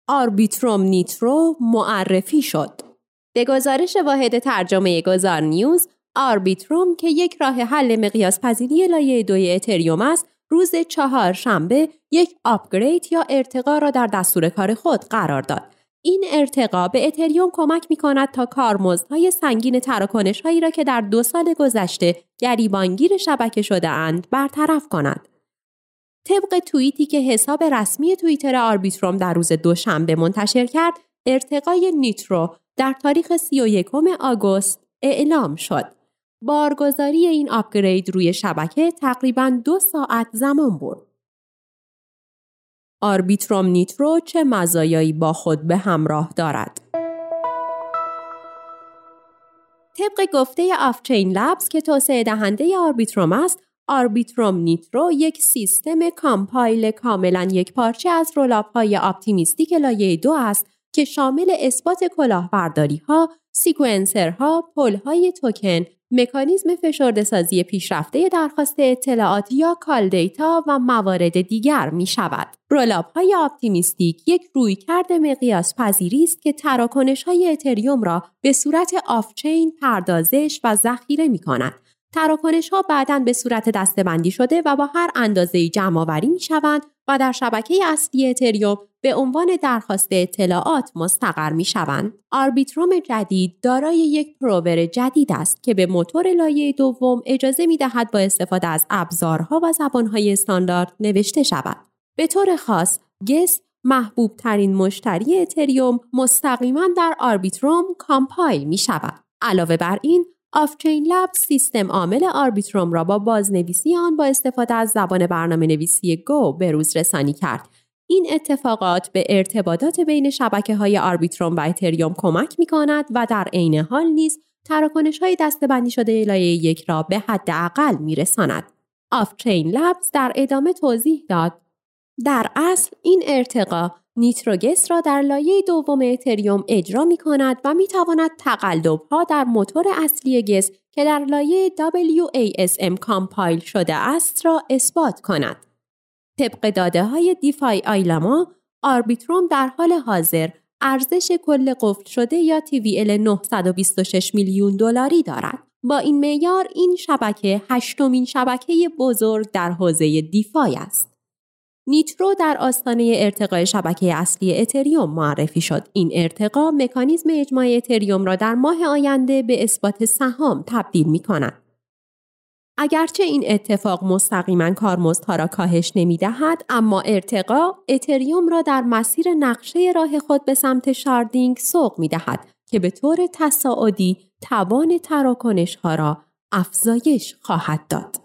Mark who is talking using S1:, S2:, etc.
S1: آربیتروم نیترو معرفی شد. به گزارش واحد ترجمه گذار نیوز، آربیتروم که یک راه حل مقیاس پذیری لایه 2 اتریوم است، روز چهارشنبه یک آپگرید یا ارتقا را در دستور کار خود قرار داد. این ارتقا به اتریوم کمک می‌کند تا کارمزدهای سنگین تراکنش‌هایی را که در 2 سال گذشته گریبانگیر شبکه شده‌اند برطرف کند. طبق توییتی که حساب رسمی توییتر آربیتروم در روز دوشنبه منتشر کرد، ارتقای نیترو در تاریخ 31 آگوست اعلام شد. بارگذاری این آپگرید روی شبکه تقریباً 2 ساعت زمان برد. آربیتروم نیترو چه مزایایی با خود به همراه دارد؟ طبق گفته آفچین لبز که توسعه دهنده آربیتروم است، آربیتروم نیترو یک سیستم کامپایل کاملاً یکپارچه از رول‌آپ‌های اپتیمیستیک لایه 2 است که شامل اثبات کلاهبرداری‌ها، سیکوئنسرها، پل‌های توکن، مکانیزم فشرده‌سازی پیشرفته درخواست اطلاعات یا کال دیتا و موارد دیگر می شود. رول‌آپ‌های اپتیمیستیک یک رویکرد مقیاس پذیری است که تراکنش‌های اتریوم را به صورت آفچین پردازش و ذخیره می کند. تراکنش‌ها بعداً به صورت دسته‌بندی شده و با هر اندازه‌ای جمع‌آوری می‌شوند و در شبکه اصلی اتریوم به عنوان درخواست اطلاعات مستقر می‌شوند. آربیتروم جدید دارای یک پروور جدید است که به موتور لایه دوم اجازه می‌دهد با استفاده از ابزارها و زبان‌های استاندارد نوشته شود. به طور خاص، گس محبوب ترین مشتری اتریوم مستقیما در آربیتروم کامپایل می‌شود. علاوه بر این، آفچین لبز سیستم عامل آربیتروم را با بازنویسی آن با استفاده از زبان برنامه‌نویسی گو به روز رسانی کرد. این اتفاقات به ارتباطات بین شبکه‌های آربیتروم و اتریوم کمک می‌کند و در عین حال نیز تراکنش‌های دسته‌بندی شده لایه 1 را به حداقل می‌رساند. آفچین لبز در ادامه توضیح داد: در اصل این ارتقا نیتروگس را در لایه دوم اتریوم اجرا می کند و می تواند تقلب‌ها در موتور اصلی گس که در لایه WASM کامپایل شده است را اثبات کند. طبق داده‌های دیفای آیلاما، آربیتروم در حال حاضر ارزش کل قفل شده یا TVL 926 میلیون دلاری دارد. با این معیار این شبکه 8مین شبکه بزرگ در حوزه دیفای است. نیترو در آستانه ارتقای شبکه اصلی اتریوم معرفی شد. این ارتقا مکانیزم اجماع اتریوم را در ماه آینده به اثبات سهام تبدیل می کند. اگرچه این اتفاق مستقیما کارمزدها را کاهش نمی دهد، اما ارتقا اتریوم را در مسیر نقشه راه خود به سمت شاردینگ سوق می دهد که به طور تصاعدی توان تراکنش‌ها را افزایش خواهد داد.